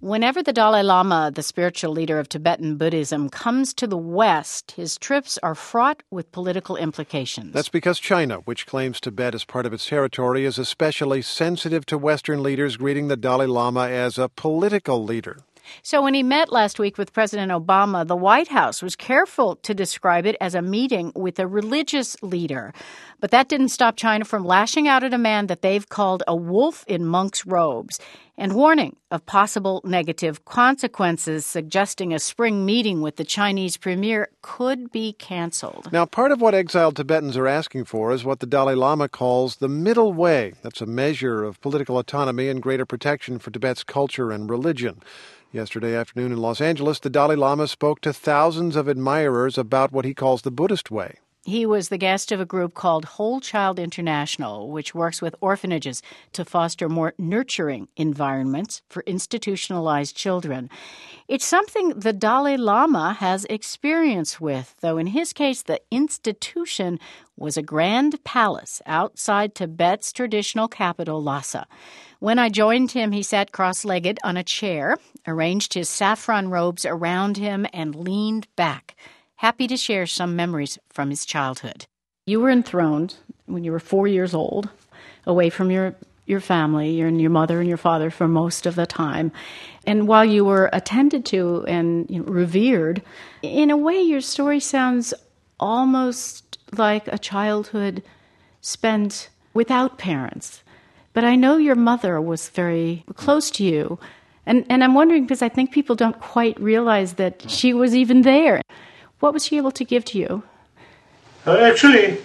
Whenever the Dalai Lama, the spiritual leader of Tibetan Buddhism, comes to the West, his trips are fraught with political implications. That's because China, which claims Tibet as part of its territory, is especially sensitive to Western leaders greeting the Dalai Lama as a political leader. So when he met last week with President Obama, the White House was careful to describe it as a meeting with a religious leader. But that didn't stop China from lashing out at a man that they've called a wolf in monk's robes and warning of possible negative consequences, suggesting a spring meeting with the Chinese premier could be canceled. Now, part of what exiled Tibetans are asking for is what the Dalai Lama calls the middle way. That's a measure of political autonomy and greater protection for Tibet's culture and religion. Yesterday afternoon in Los Angeles, the Dalai Lama spoke to thousands of admirers about what he calls the Buddhist way. He was the guest of a group called Whole Child International, which works with orphanages to foster more nurturing environments for institutionalized children. It's something the Dalai Lama has experience with, though in his case, the institution was a grand palace outside Tibet's traditional capital, Lhasa. When I joined him, he sat cross-legged on a chair, arranged his saffron robes around him, and leaned back, happy to share some memories from his childhood. You were enthroned when you were 4 years old, away from your family, and your mother and your father for most of the time. And while you were attended to and revered, in a way your story sounds almost like a childhood spent without parents. But I know your mother was very close to you. And I'm wondering, because I think people don't quite realize that she was even there. What was she able to give to you? Actually,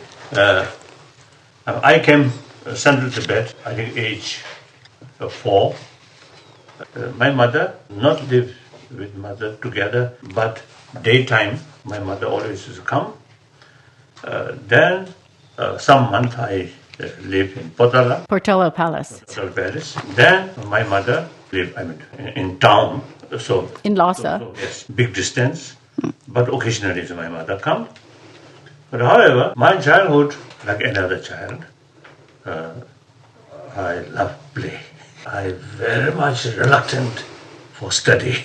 I came Central Tibet, I think age 4. My mother not live with mother together, but daytime my mother always used to come. Then some month I lived in Portola Palace. Then my mother lived in town, so in Lhasa. So, yes, big distance. But occasionally my mother come. But however, my childhood, like another child, I love play. I very much reluctant for study.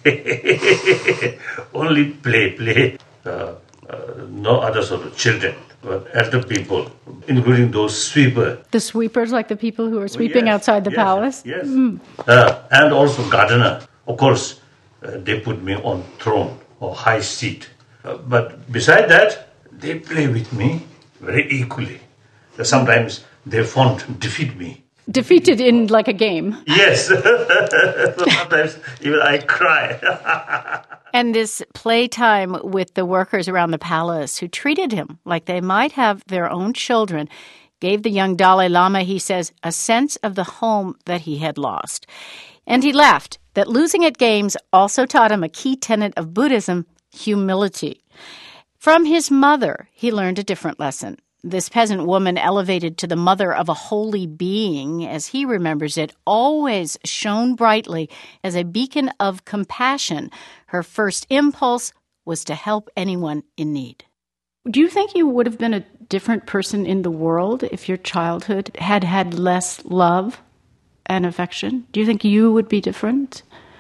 Only play. No other sort of children, but elder people, including those sweepers. The sweepers, like the people who are sweeping outside the palace? Yes. And also gardener. Of course, they put me on throne or high seat. But beside that, they play with me very equally. Sometimes they won't defeat me. Defeated in like a game? Yes. Sometimes even I cry. And this playtime with the workers around the palace who treated him like they might have their own children gave the young Dalai Lama, he says, a sense of the home that he had lost. And he laughed that losing at games also taught him a key tenet of Buddhism, humility. From his mother, he learned a different lesson. This peasant woman, elevated to the mother of a holy being, as he remembers it, always shone brightly as a beacon of compassion. Her first impulse was to help anyone in need. Do you think you would have been a different person in the world if your childhood had had less love and affection? Do you think you would be different?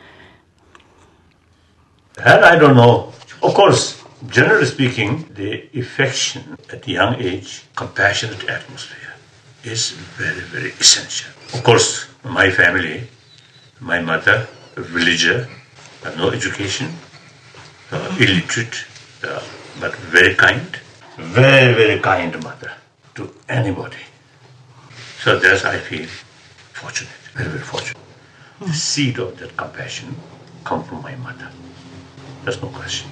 That I don't know. Of course, generally speaking, the affection at a young age, compassionate atmosphere, is very, very essential. Of course, my family, my mother, religious, no education, illiterate, but very kind, very, very kind mother to anybody. So that's, I feel, fortunate, very, very fortunate. The seed of that compassion comes from my mother. There's no question.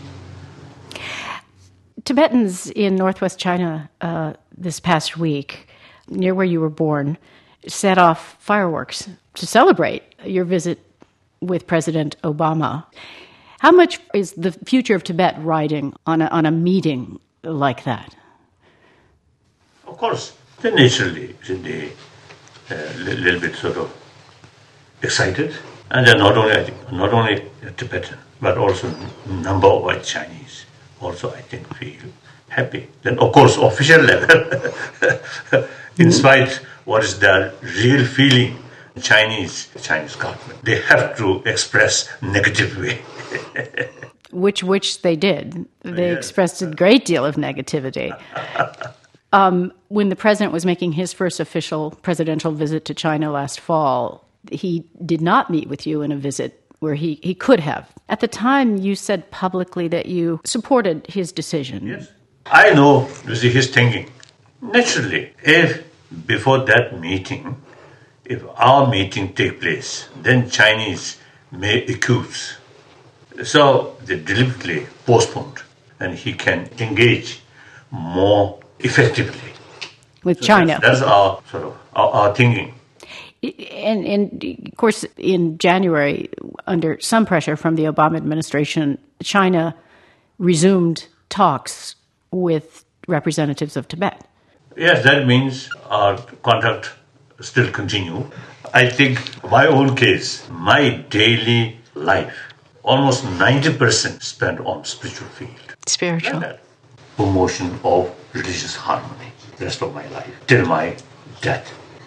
Tibetans in northwest China this past week, near where you were born, set off fireworks to celebrate your visit with President Obama. How much is the future of Tibet riding on a meeting like that? Of course, they naturally a little bit sort of excited, and they're not only Tibetan, but also number of white Chinese. Also, I think, feel happy. Then, of course, official level, in spite what is their real feeling, Chinese government, they have to express negative way. Which they did. They expressed a great deal of negativity. When the president was making his first official presidential visit to China last fall, he did not meet with you in a visit where he could have. At the time, you said publicly that you supported his decision. Yes. I know his thinking. Naturally, if before that meeting, if our meeting take place, then Chinese may accuse. So they deliberately postponed, and he can engage more effectively with China. That's our sort of our thinking. And of course, in January, under some pressure from the Obama administration, China resumed talks with representatives of Tibet. Yes, that means our contact still continue. I think my own case, my daily life, almost 90% spent on spiritual field. Spiritual. Like promotion of religious harmony, the rest of my life, till my death.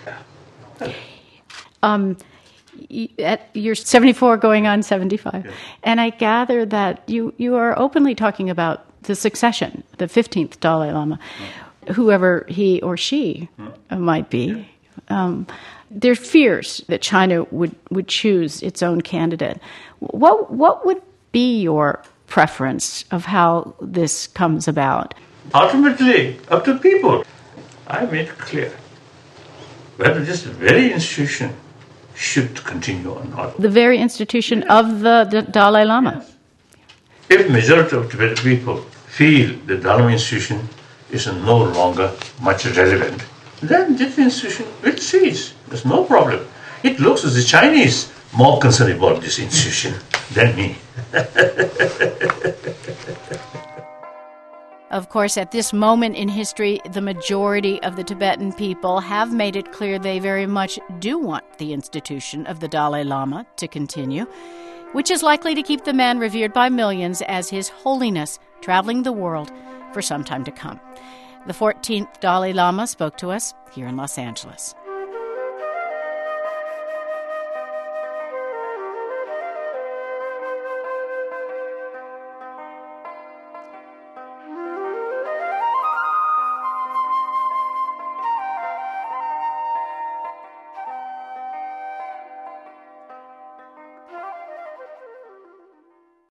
You're 74 going on 75. Yes. And I gather that you are openly talking about the succession, the 15th Dalai Lama, whoever he or she might be. There are fears that China would choose its own candidate. What would be your preference of how this comes about? Ultimately, up to people. I made it clear whether this very institution should continue or not. The very institution of the Dalai Lama. Yes. If majority of Tibetan people feel the Dalai Lama institution is no longer much relevant, then this institution will cease. There's no problem. It looks as the Chinese more concerned about this institution than me. Of course, at this moment in history, the majority of the Tibetan people have made it clear they very much do want the institution of the Dalai Lama to continue, which is likely to keep the man revered by millions as His Holiness, traveling the world for some time to come. The 14th Dalai Lama spoke to us here in Los Angeles.